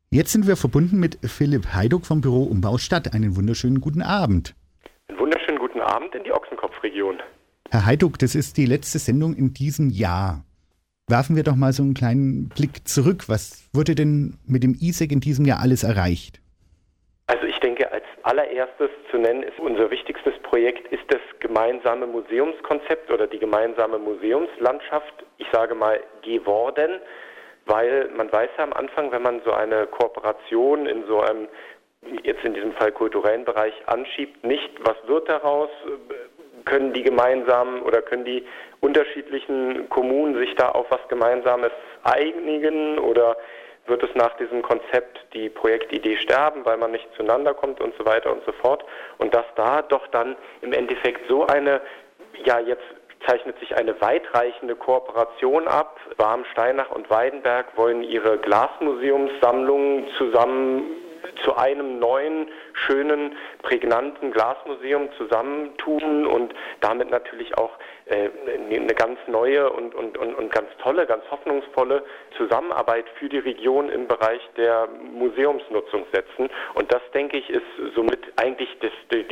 Jetzt sind wir verbunden mit Philipp Heiduck vom Büro Umbau Stadt. Einen wunderschönen guten Abend. Einen wunderschönen guten Abend in die Ochsenkopf-Region. Herr Heiduck, das ist die letzte Sendung in diesem Jahr. Werfen wir doch mal so einen kleinen Blick zurück. Was wurde denn mit dem ISEC in diesem Jahr alles erreicht? Also ich denke, als allererstes zu nennen ist unser wichtigstes Projekt ist das gemeinsame Museumskonzept oder die gemeinsame Museumslandschaft, ich sage mal, geworden. Weil man weiß ja am Anfang, wenn man so eine Kooperation in so einem, jetzt in diesem Fall kulturellen Bereich anschiebt, nicht, was wird daraus, können die gemeinsamen oder können die unterschiedlichen Kommunen sich da auf was Gemeinsames einigen oder wird es nach diesem Konzept die Projektidee sterben, weil man nicht zueinander kommt und so weiter und so fort. Und dass da doch dann im Endeffekt so eine, ja jetzt zeichnet sich eine weitreichende Kooperation ab. Barm-Steinach und Weidenberg wollen ihre Glasmuseumssammlungen zusammen zu einem neuen, schönen, prägnanten Glasmuseum zusammentun und damit natürlich auch eine ganz neue und ganz tolle, ganz hoffnungsvolle Zusammenarbeit für die Region im Bereich der Museumsnutzung setzen. Und das, denke ich, ist somit eigentlich das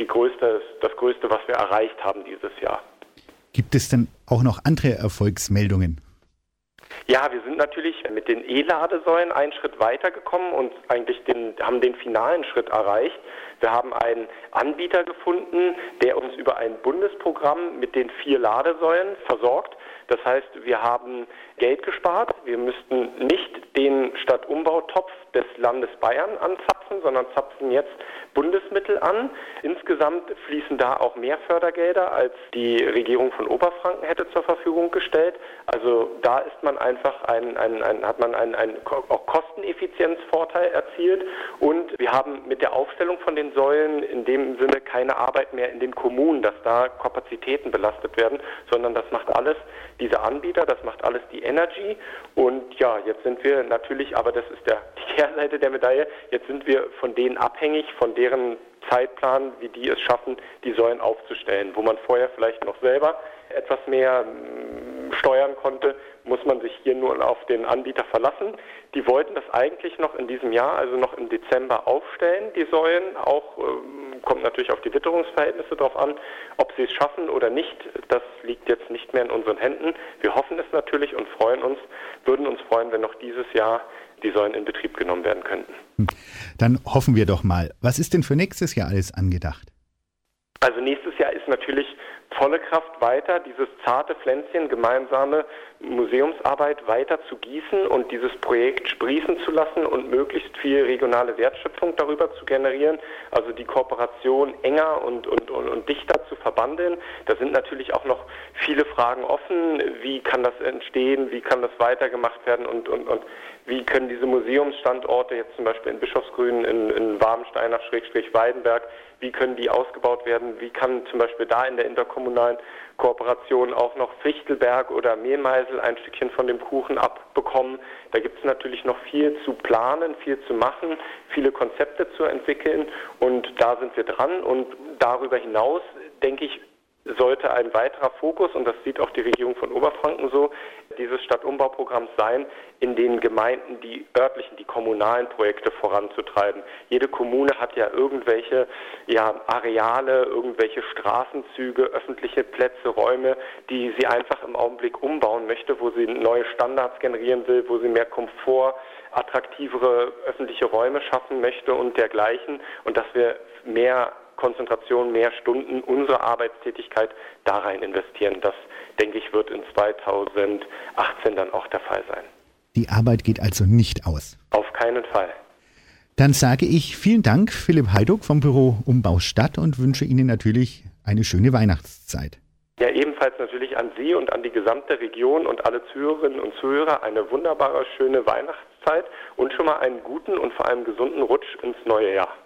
Größte, was wir erreicht haben dieses Jahr. Gibt es denn auch noch andere Erfolgsmeldungen? Ja, wir sind natürlich mit den E-Ladesäulen einen Schritt weitergekommen und eigentlich haben den finalen Schritt erreicht. Wir haben einen Anbieter gefunden, der uns über ein Bundesprogramm mit den 4 Ladesäulen versorgt. Das heißt, wir haben Geld gespart. Wir müssten nicht den Stadtumbautopf des Landes Bayern anzapfen, sondern zapfen jetzt Bundesmittel an. Insgesamt fließen da auch mehr Fördergelder, als die Regierung von Oberfranken hätte zur Verfügung gestellt. Also da ist man einfach hat man einen auch Kosteneffizienzvorteil erzielt und wir haben mit der Aufstellung von den Säulen in dem Sinne keine Arbeit mehr in den Kommunen, dass da Kapazitäten belastet werden, sondern das macht alles dieser Anbieter, das macht alles die Energy und ja, jetzt sind wir natürlich, aber das ist die Kehrseite der Medaille, jetzt sind wir von denen abhängig, von deren Zeitplan, wie die es schaffen, die Säulen aufzustellen. Wo man vorher vielleicht noch selber etwas mehr steuern konnte, muss man sich hier nur auf den Anbieter verlassen. Die wollten das eigentlich noch in diesem Jahr, also noch im Dezember aufstellen, die Säulen. Auch kommt natürlich auf die Witterungsverhältnisse drauf an, ob sie es schaffen oder nicht. Das liegt jetzt nicht mehr in unseren Händen. Wir hoffen es natürlich und würden uns freuen, wenn noch dieses Jahr die Säulen in Betrieb genommen werden könnten. Dann hoffen wir doch mal. Was ist denn für nächstes Jahr alles angedacht? Also nächstes Jahr ist natürlich volle Kraft weiter, dieses zarte Pflänzchen, gemeinsame Museumsarbeit weiter zu gießen und dieses Projekt sprießen zu lassen und möglichst viel regionale Wertschöpfung darüber zu generieren, also die Kooperation enger und dichter zu verbandeln. Da sind natürlich auch noch viele Fragen offen. Wie kann das entstehen? Wie kann das weitergemacht werden? Und wie können diese Museumsstandorte jetzt zum Beispiel in Bischofsgrün, in Barm-Steinach / Weidenberg, wie können die ausgebaut werden? Wie kann zum Beispiel da in der interkommunalen Kooperation auch noch Fichtelberg oder Mehlmeisel ein Stückchen von dem Kuchen abbekommen? Da gibt es natürlich noch viel zu planen, viel zu machen, viele Konzepte zu entwickeln und da sind wir dran und darüber hinaus, denke ich, sollte ein weiterer Fokus, und das sieht auch die Regierung von Oberfranken so, dieses Stadtumbauprogramms sein, in den Gemeinden die örtlichen, die kommunalen Projekte voranzutreiben. Jede Kommune hat ja irgendwelche Areale, irgendwelche Straßenzüge, öffentliche Plätze, Räume, die sie einfach im Augenblick umbauen möchte, wo sie neue Standards generieren will, wo sie mehr Komfort, attraktivere öffentliche Räume schaffen möchte und dergleichen. Und dass wir mehr Konzentration, mehr Stunden unserer Arbeitstätigkeit da rein investieren. Das, denke ich, wird in 2018 dann auch der Fall sein. Die Arbeit geht also nicht aus? Auf keinen Fall. Dann sage ich vielen Dank, Philipp Heiduck vom Büro Umbau Stadt und wünsche Ihnen natürlich eine schöne Weihnachtszeit. Ja, ebenfalls natürlich an Sie und an die gesamte Region und alle Zuhörerinnen und Zuhörer eine wunderbare, schöne Weihnachtszeit und schon mal einen guten und vor allem gesunden Rutsch ins neue Jahr.